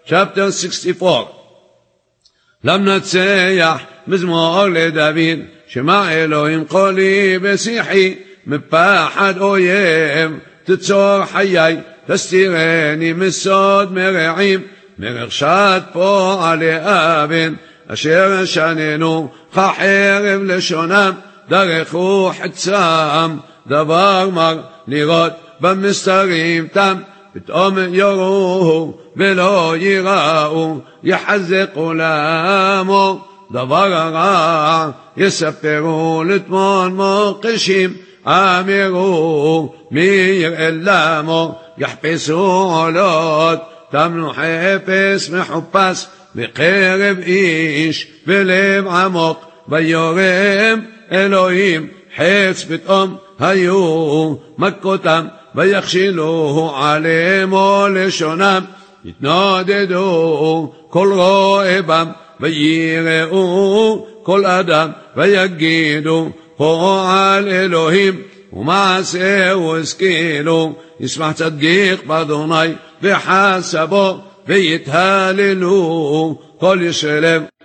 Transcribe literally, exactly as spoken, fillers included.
chapter sixty-four. למנצח מזמור לדוד, שמע אלוהים קולי בשיחי, מפחד אויב תצור חיי, תסתירני מסוד מרעים, מרשת פועלי אבן, אשר שננו חרב לשונם, דרכו חצם, דבר מר לראות במסתרים תם, פתאום יורו ולא יראו, יחזק עולמו, דבר רע יספרו לטמון מוקשים, אמרו מי יראה למו, יחפשו עולות, תמנו חפש מחופש, בקרב איש בלב עמוק, ויורם אלוהים חץ פתאום היו מכותם, ויכשילו עלימו לשונם, יתנודדו כל רועבם, ויראו כל אדם, ויגידו פועל אלוהים, ומעשהו השכילו, ישמח צדיק באדוני וחסבו, ויתהללו כל ישלם.